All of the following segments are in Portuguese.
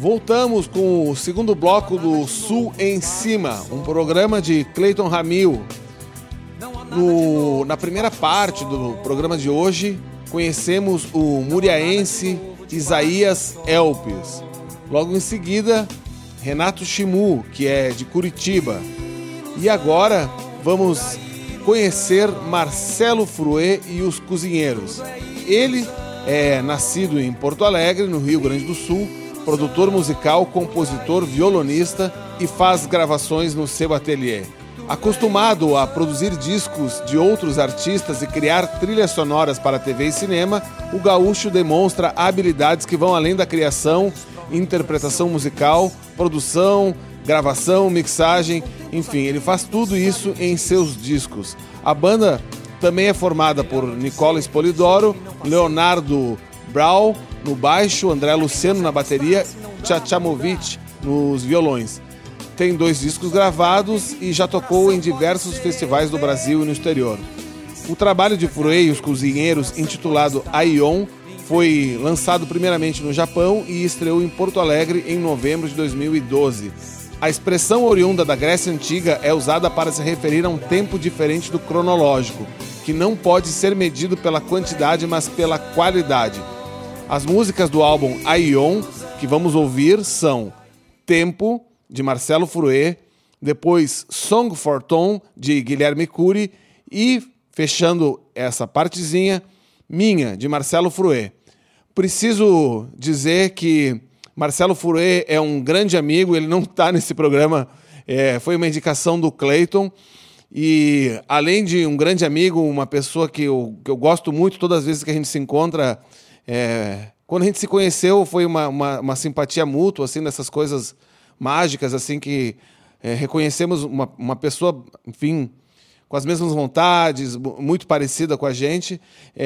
Voltamos com o segundo bloco do Sul em Cima, um programa de Cleiton Ramil. Na primeira parte do programa de hoje, conhecemos o muriaense Isaías Elpes. Logo em seguida, Renato Chimu, que é de Curitiba. E agora vamos conhecer Marcelo Fruet e os Cozinheiros. Ele é nascido em Porto Alegre, no Rio Grande do Sul, produtor musical, compositor, violonista e faz gravações no seu ateliê. Acostumado a produzir discos de outros artistas e criar trilhas sonoras para TV e cinema, o gaúcho demonstra habilidades que vão além da criação, interpretação musical, produção, gravação, mixagem, enfim, ele faz tudo isso em seus discos. A banda também é formada por Nicola Spolidoro, Leonardo Brau no baixo, André Luciano na bateria, Tchachamovic nos violões. Tem 2 discos gravados e já tocou em diversos festivais do Brasil e no exterior. O trabalho de Fruet e os Cozinheiros, intitulado Aion, foi lançado primeiramente no Japão e estreou em Porto Alegre em novembro de 2012. A expressão oriunda da Grécia Antiga é usada para se referir a um tempo diferente do cronológico, que não pode ser medido pela quantidade, mas pela qualidade. As músicas do álbum Aion, que vamos ouvir, são Tempo, de Marcelo Fruet, depois Song for Tom, de Guilherme Cury, e, fechando essa partezinha, Minha, de Marcelo Fruet. Preciso dizer que Marcelo Fruet é um grande amigo, ele não está nesse programa, foi uma indicação do Cleiton, e além de um grande amigo, uma pessoa que eu gosto muito, todas as vezes que a gente se encontra, quando a gente se conheceu foi uma simpatia mútua, assim, dessas coisas mágicas, assim, que reconhecemos uma pessoa, enfim, com as mesmas vontades, muito parecida com a gente.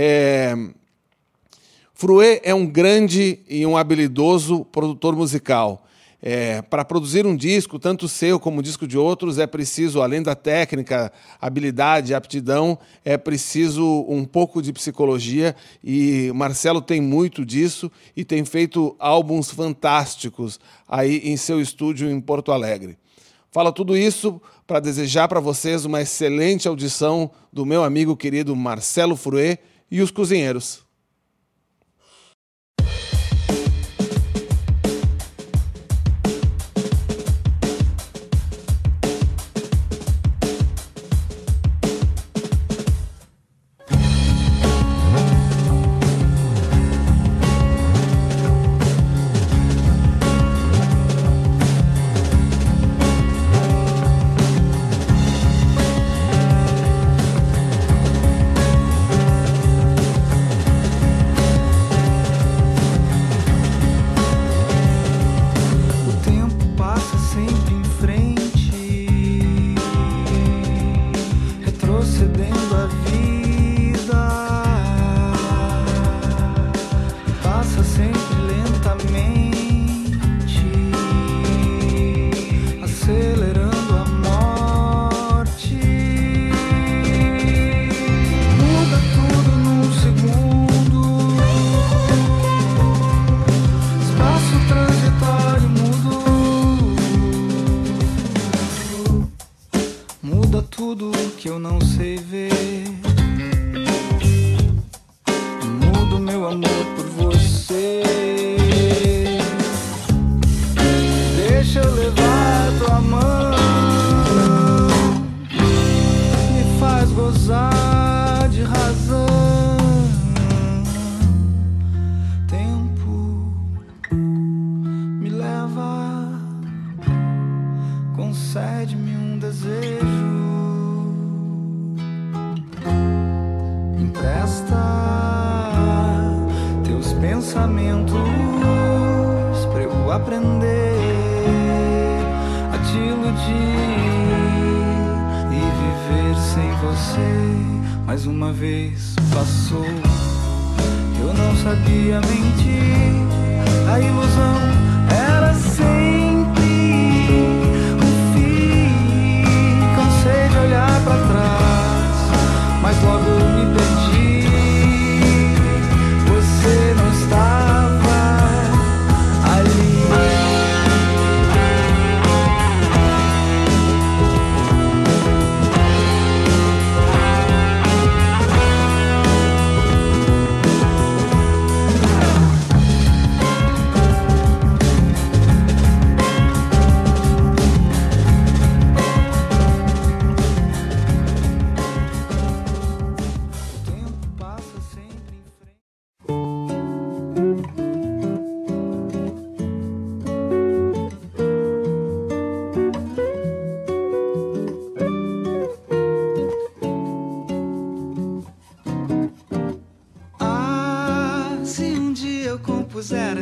Fruet é um grande e um habilidoso produtor musical. Para produzir um disco, tanto seu como o disco de outros, é preciso, além da técnica, habilidade, aptidão, é preciso um pouco de psicologia, e Marcelo tem muito disso e tem feito álbuns fantásticos aí em seu estúdio em Porto Alegre. Falo tudo isso para desejar para vocês uma excelente audição do meu amigo querido Marcelo Fruet e os Cozinheiros. Concede-me um desejo, empresta teus pensamentos pra eu aprender a te iludir e viver sem você. Mais uma vez passou, eu não sabia mentir, a ilusão era sempre olhar pra trás, mas logo me perdi. Você não estava ali.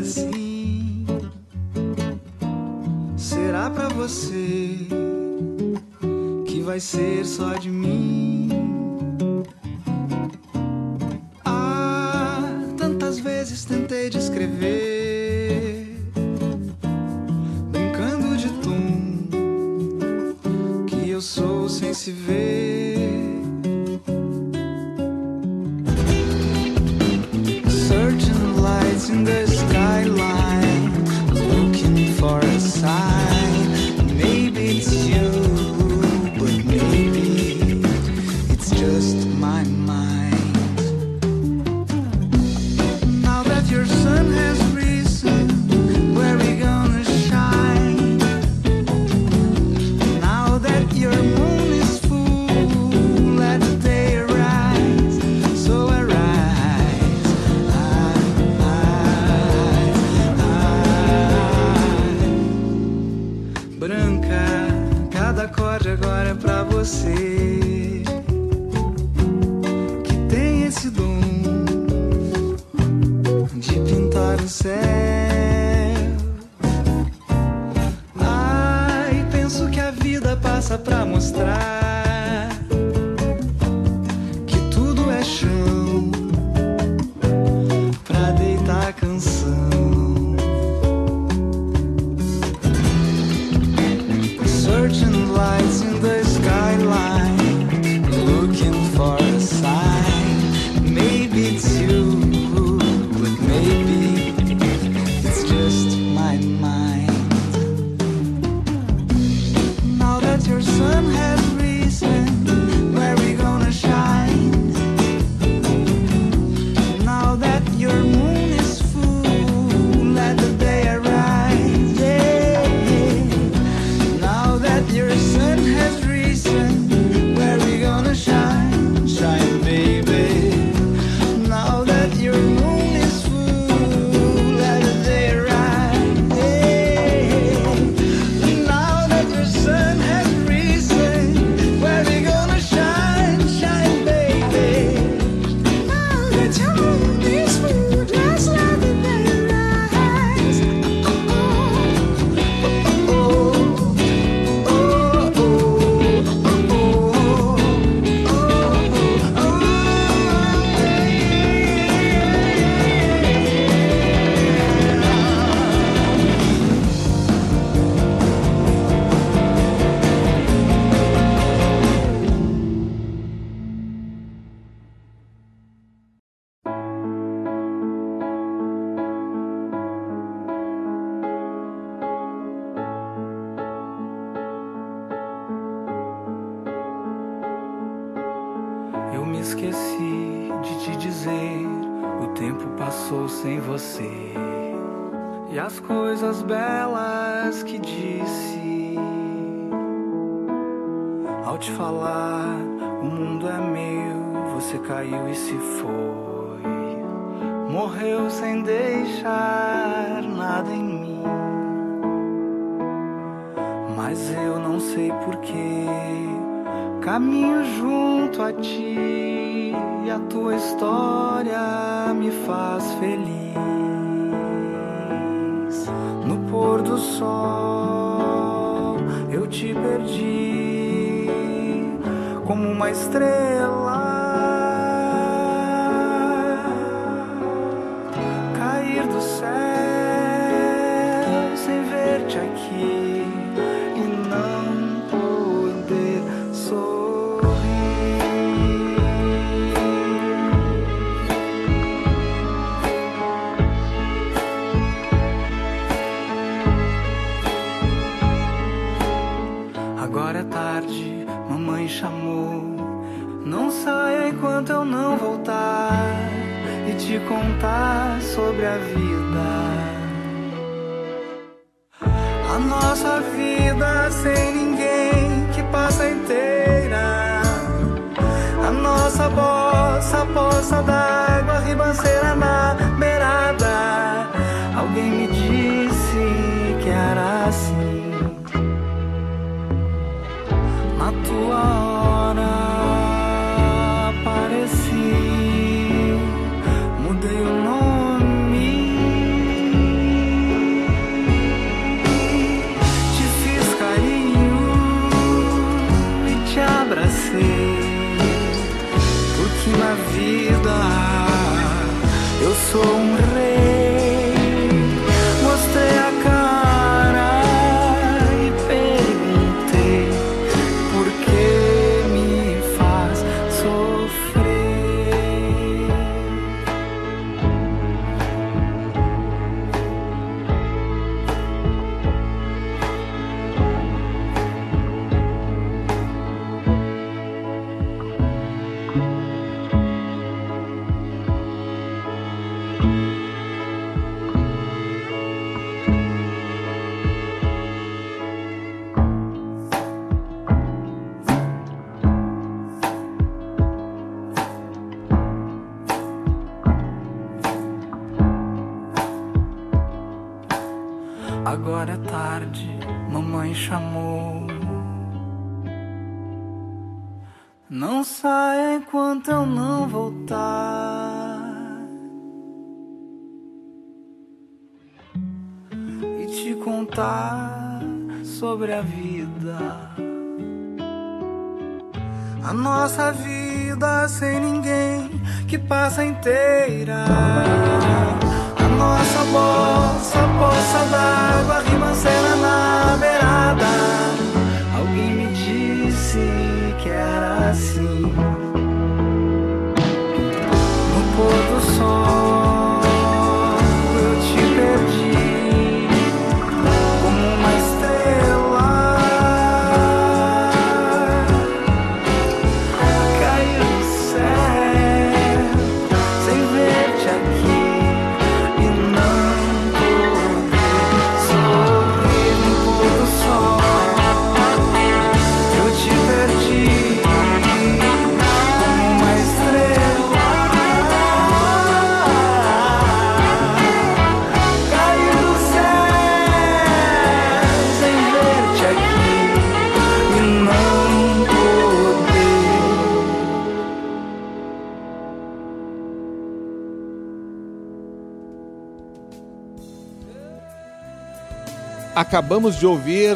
assim. Será pra você que vai ser só de mim? Tantas vezes tentei descrever, brincando de tom, que eu sou sem se ver. Searching lights in the skyline, looking for a sign. Maybe it's you, but maybe it's just my mind. Now that your sun has risen, where we gonna shine? Now that your moon is full, let the day arise. So arise, branca, cada acorde agora é pra você, que tem esse dom de pintar o céu. Ai, penso que a vida passa pra mostrar que tudo é chão pra deitar a canção. Searching lights in the skyline, looking for a sign. Maybe it's you, but maybe it's just my mind. Now that your sun has risen, where we gonna shine? Now that your moon is full, let the day arise. Yeah. Now that your sun has risen, where we gonna shine? Shine, baby. Now that your moon is full, let the day arise. Yeah. Now that your sun has risen, where we gonna shine? Shine, baby. Now that your moon is full, just let the day rise. Eu me esqueci de te dizer, o tempo passou sem você. E as coisas belas que disse, ao te falar, o mundo é meu, você caiu e se foi. Morreu sem deixar nada em mim. Mas eu não sei porquê, caminho junto a ti, e a tua história me faz feliz. No pôr do sol eu te perdi, como uma estrela cair do céu sem ver-te aqui e não poder sorrir. Agora é tarde, mamãe chamou. Não saia enquanto eu não voltar e te contar sobre a vida. A nossa vida sem ninguém que passa inteira. A nossa bossa, poça d'água, ribanceira na beirada. Alguém me disse que era assim. Na tua hora apareci, mudei o nome sou um rei. Mostrei a cara e perguntei por que me faz sofrer. Agora é tarde, mamãe chamou. Não saia enquanto eu não voltar. E te contar sobre a vida. A nossa vida sem ninguém que passa inteira. A nossa bolsa, poça d'água, ribanceira na beirada. Alguém me disse que era assim. No pôr do sol eu te perdi como uma estrela. Caiu do céu sem ver-te aqui. Acabamos de ouvir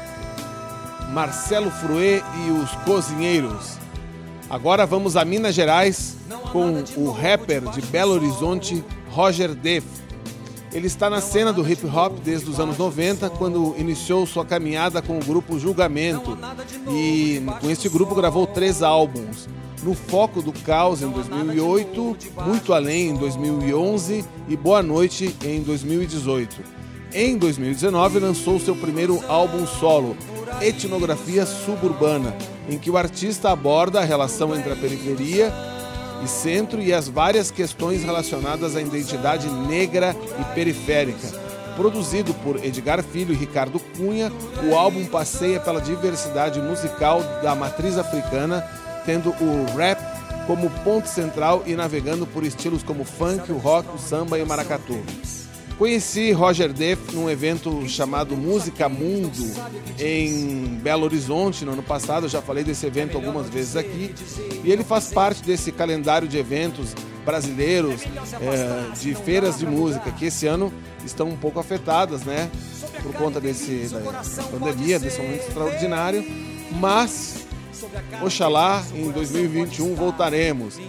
Marcelo Fruet e os Cozinheiros. Agora vamos a Minas Gerais com o rapper de Belo Horizonte, Roger Def. Ele está na cena do hip hop desde os anos 90, quando iniciou sua caminhada com o grupo Julgamento, e com esse grupo gravou 3 álbuns. No Foco do Caos em 2008, Muito Além em 2011 e Boa Noite em 2018. Em 2019 lançou seu primeiro álbum solo, Etnografia Suburbana, em que o artista aborda a relação entre a periferia e centro e as várias questões relacionadas à identidade negra e periférica. Produzido por Edgar Filho e Ricardo Cunha, o álbum passeia pela diversidade musical da matriz africana, tendo o rap como ponto central e navegando por estilos como funk, o rock, o samba e o maracatu. Conheci Roger Def num evento chamado Música Mundo em Belo Horizonte no ano passado. Eu já falei desse evento algumas vezes aqui, e ele faz parte desse calendário de eventos brasileiros, de feiras de música, que esse ano estão um pouco afetadas, né, por conta da pandemia, desse momento extraordinário, mas oxalá em 2021 voltaremos.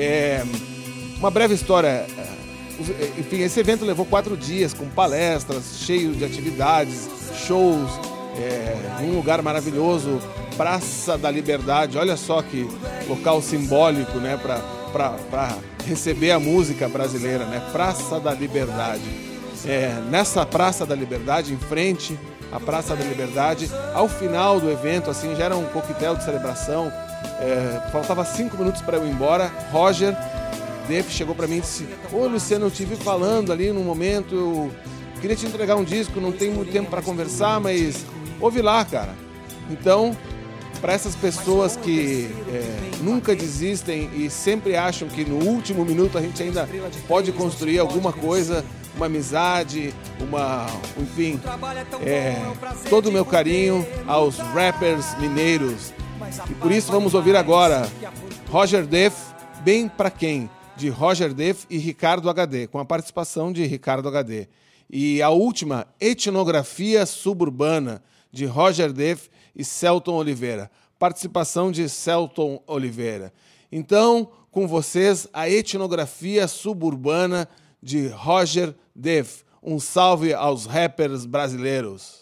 Uma breve história. Enfim, esse evento levou 4 dias, com palestras, cheio de atividades, shows, num lugar maravilhoso, Praça da Liberdade. Olha só que local simbólico, né, para receber a música brasileira, né? Praça da Liberdade. Nessa Praça da Liberdade, em frente à Praça da Liberdade, ao final do evento, assim, já era um coquetel de celebração, faltava 5 minutos para eu ir embora. Roger Def chegou para mim e disse: "Ô Luciano, eu te vi falando ali num momento, eu queria te entregar um disco, não tem muito tempo para conversar, mas ouve lá, cara." Então, para essas pessoas que nunca desistem e sempre acham que no último minuto a gente ainda pode construir alguma coisa, uma amizade, enfim, todo o meu carinho aos rappers mineiros. E por isso vamos ouvir agora Roger Def, Bem Pra Quem, de Roger Def e Ricardo HD, com a participação de Ricardo HD. E a última, Etnografia Suburbana, de Roger Def e Celton Oliveira, participação de Celton Oliveira. Então, com vocês, a Etnografia Suburbana de Roger Def. Um salve aos rappers brasileiros.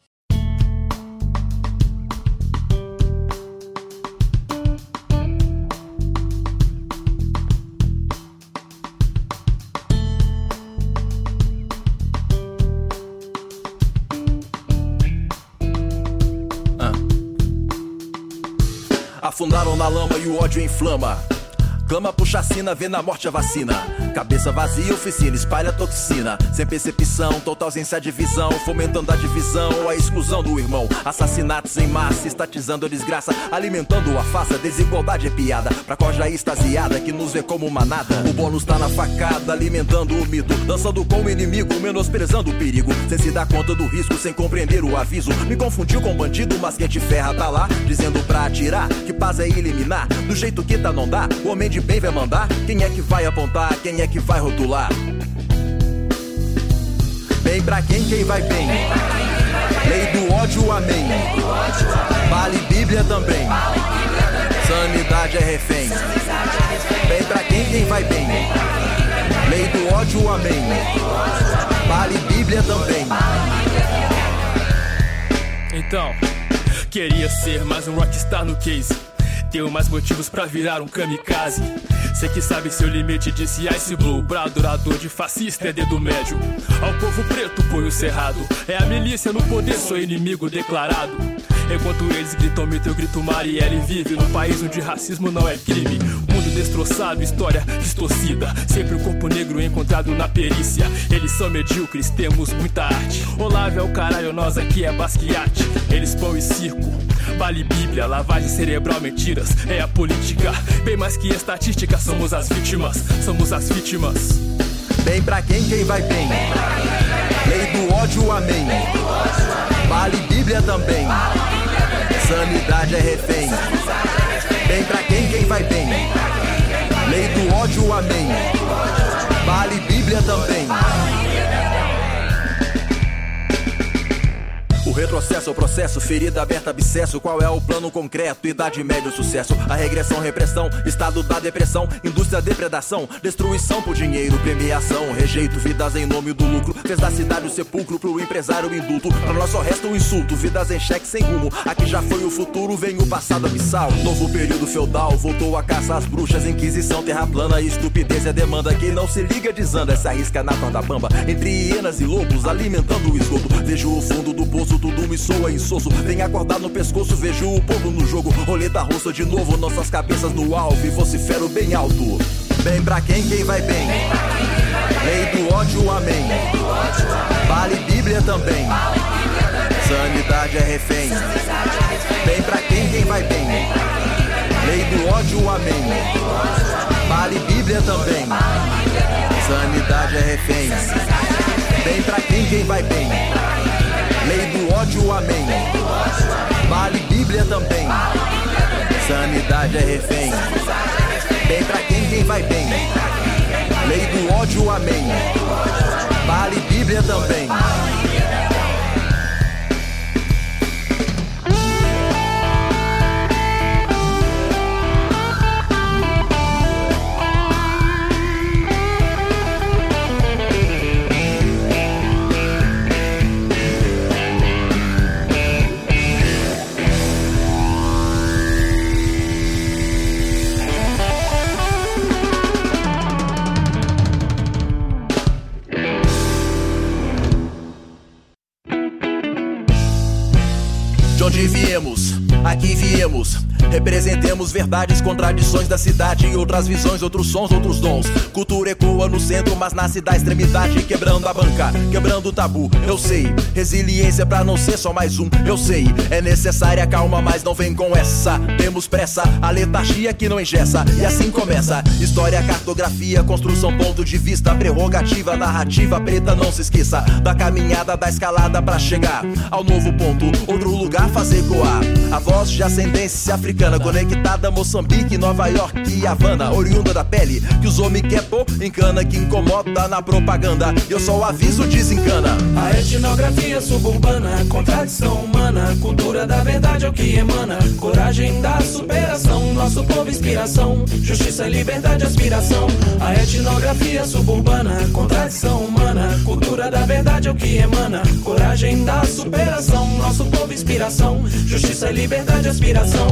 Afundaram na lama e o ódio inflama. Clama por chacina, vê na morte a vacina. Cabeça vazia, oficina, espalha toxina. Sem percepção, total ausência de visão. Fomentando a divisão ou a exclusão do irmão. Assassinatos em massa, estatizando a desgraça. Alimentando a farsa, desigualdade é piada. Pra corja extasiada que nos vê como manada. O bônus tá na facada, alimentando o mito. Dançando com o inimigo, menosprezando o perigo. Sem se dar conta do risco, sem compreender o aviso. Me confundiu com bandido, mas quem te ferra tá lá. Dizendo pra atirar, que paz é eliminar. Do jeito que tá não dá, o homem de bem vai mandar. Quem é que vai apontar, quem é que vai rotular? Bem pra quem vai bem. Lei do ódio, amém. Vale Bíblia também. Sanidade é refém. Bem pra quem vai bem. Lei do ódio, amém. Vale Bíblia também. Então, queria ser mais um rockstar no case. Tenho mais motivos pra virar um kamikaze. Cê que sabe seu limite, disse Ice Blue. Pra adorador de fascista é dedo médio. Ao povo preto põe o cerrado. É a milícia no poder, sou inimigo declarado. Enquanto eles gritam mito, eu grito Marielle vive. No país onde racismo não é crime. Mundo destroçado, história distorcida. Sempre o corpo negro encontrado na perícia. Eles são medíocres, temos muita arte. Olavo é o caralho, nós aqui é Basquiat. Eles pão e circo, vale Bíblia. Lavagem cerebral, mentiras, é a política. Bem mais que estatística, somos as vítimas. Somos as vítimas. Bem pra quem vai bem. Lei do ódio, amém. Vale Bíblia também. Sanidade é refém. Bem pra quem vai bem. Lei do ódio, amém. Vale Bíblia também. O retrocesso, o processo, ferida aberta, abscesso. Qual é o plano concreto? Idade média, sucesso. A regressão, repressão, estado da depressão. Indústria, depredação, destruição por dinheiro, premiação. Rejeito, vidas em nome do lucro. Fez da cidade o sepulcro, pro empresário o indulto. Pra nós só resta um insulto, vidas em xeque sem rumo. Aqui já foi o futuro, vem o passado abissal. Novo período feudal, voltou a caça às bruxas. Inquisição, terra plana, estupidez é demanda. Quem não se liga desanda, se arrisca na corda bamba. Entre hienas e lobos, alimentando o esgoto. Vejo o fundo do poço, tudo me soa insosso. Vem acordar no pescoço, vejo o povo no jogo. Roleta russa de novo, nossas cabeças no alvo. E vocifero bem alto. Bem pra quem vai bem. Lei do ódio, amém. Vale Bíblia também. Sanidade é refém. Bem pra quem vai bem. Lei do ódio, amém. Vale Bíblia também. Sanidade é refém. Bem pra quem vai bem. Lei do ódio, amém. Vale Bíblia também. Sanidade é refém. Bem pra quem vai bem. Lei do ódio, amém. Vale Bíblia também. Onde viemos, aqui viemos. Representemos verdades, contradições da cidade. Outras visões, outros sons, outros dons. Cultura ecoa no centro, mas nasce da extremidade. Quebrando a banca, quebrando o tabu. Eu sei, resiliência pra não ser só mais um. Eu sei, é necessária calma, mas não vem com essa. Temos pressa, a letargia que não engessa. E assim começa, história, cartografia, construção, ponto de vista, prerrogativa, narrativa preta, não se esqueça. Da caminhada, da escalada pra chegar ao novo ponto, outro lugar fazer ecoar. A voz de ascendência africana, conectada Moçambique, Nova York e Havana. Oriunda da pele, que os homens quer pôr encana, que incomoda na propaganda. Eu só aviso, desencana. A etnografia suburbana, contradição humana. Cultura da verdade é o que emana. Coragem da superação, nosso povo inspiração. Justiça, liberdade, aspiração. A etnografia suburbana, contradição humana. Cultura da verdade é o que emana. Coragem da superação, nosso povo inspiração. Justiça, liberdade, aspiração.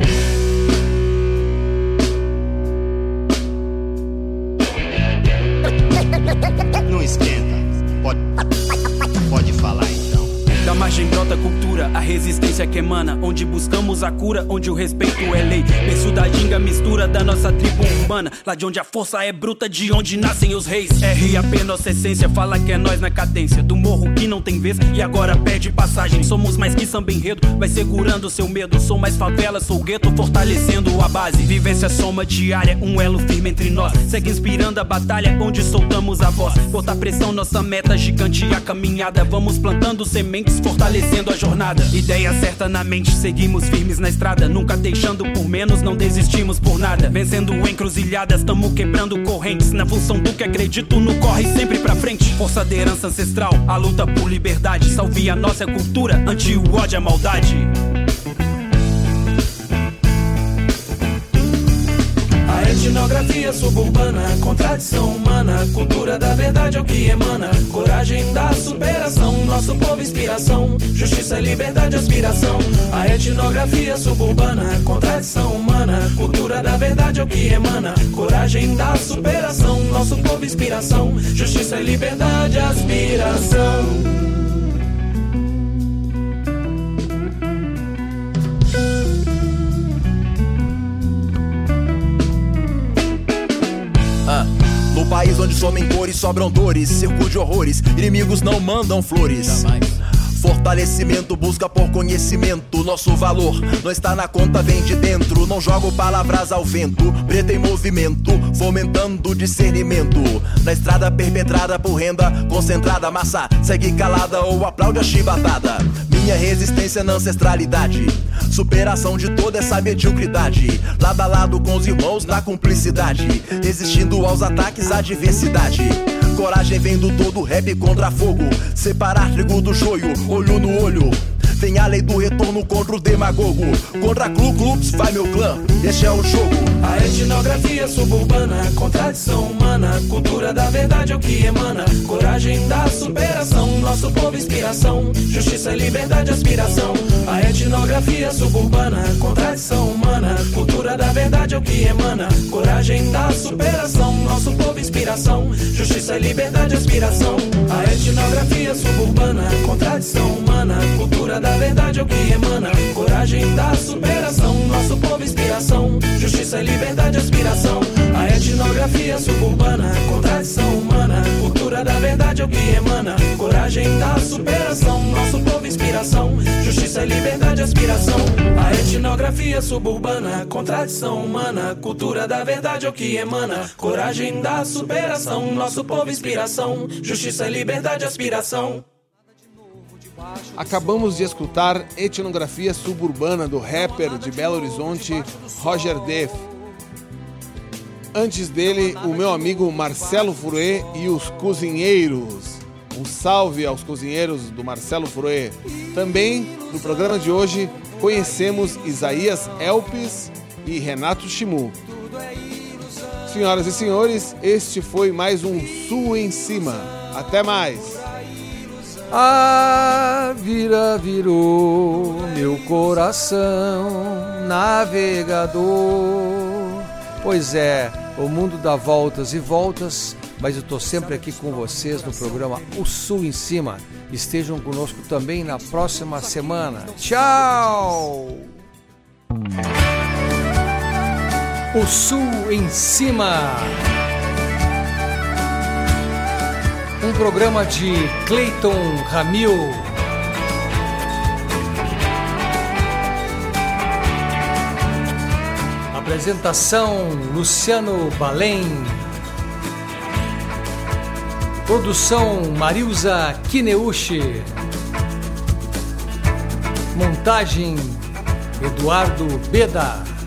Não esquenta, pode falar então. Da margem brota a cultura, a resistência que emana. Onde buscamos a cura, onde o respeito é lei. Berço da ginga, mistura da nossa tribo urbana. Lá de onde a força é bruta, de onde nascem os reis. RAP, nossa essência, fala que é nós na cadência. Do morro que não tem vez e agora perde passagem. Somos mais que samba enredo, vai segurando seu medo. Sou mais favela, sou gueto, fortalecendo a base. Vivência, soma diária, um elo firme entre nós. Segue inspirando a batalha, onde soltamos a voz. Botar pressão, nossa meta gigante a caminhada. Vamos plantando sementes, fortalecendo a jornada. Ideia certa na mente, seguimos firmes na estrada. Nunca deixando por menos, não desistimos por nada. Vencendo encruzilhadas, tamo quebrando correntes. Na função do que acredito, no corre sempre pra frente. Força da herança ancestral, a luta por liberdade. Salve a nossa cultura, ante o ódio e a maldade. A etnografia suburbana, contradição humana. Cultura da verdade é o que emana. Coragem da superação, nosso povo inspiração. Justiça, liberdade, aspiração. A etnografia suburbana, contradição humana. Cultura da verdade é o que emana. Coragem da superação, nosso povo inspiração. Justiça, liberdade, aspiração. No país onde somem cores, sobram dores, circo de horrores, inimigos não mandam flores. Fortalecimento, busca por conhecimento. Nosso valor não está na conta, vem de dentro. Não jogo palavras ao vento, preto em movimento, fomentando discernimento. Na estrada perpetrada por renda concentrada, massa segue calada ou aplaude a chibatada. Minha resistência na ancestralidade, superação de toda essa mediocridade. Lado a lado com os irmãos na cumplicidade, resistindo aos ataques, adversidade. Coragem vem do todo, rap contra fogo. Separar trigo do joio, olho no olho. Vem a lei do retorno contra o demagogo. Contra Ku Klux, vai meu clã, este é o jogo. A etnografia suburbana, contradição humana. Cultura da verdade é o que emana. Coragem da superação, nosso povo inspiração. Justiça, liberdade, aspiração. A etnografia suburbana, contradição humana. Cultura da verdade é o que emana. Coragem da superação, nosso povo inspiração. Justiça, liberdade, aspiração. A etnografia suburbana, contradição humana. Cultura da verdade é o que emana. Coragem da superação, nosso povo inspiração. Justiça, liberdade, aspiração. A etnografia suburbana, contradição humana. Cultura da verdade é o que emana. Coragem da superação, nosso povo inspiração. Justiça, liberdade, aspiração. A etnografia suburbana, contradição humana. Cultura da verdade é o que emana. Coragem da superação, nosso povo inspiração. Justiça, liberdade, aspiração. Acabamos de escutar Etnografia Suburbana do rapper de Belo Horizonte, Roger Def. Antes dele, o meu amigo Marcelo Furuê e os Cozinheiros. Um salve aos cozinheiros do Marcelo Furuê. Também, no programa de hoje, conhecemos Isaías Elpis e Renato Chimu. Senhoras e senhores, este foi mais um Sul em Cima. Até mais! A vira virou meu coração navegador. Pois é, o mundo dá voltas e voltas, mas eu estou sempre aqui com vocês no programa O Sul em Cima. Estejam conosco também na próxima semana. Tchau! O Sul em Cima. Um programa de Cleiton Ramil. Apresentação Luciano Balém. Produção Marilza Kineuchi. Montagem Eduardo Beda.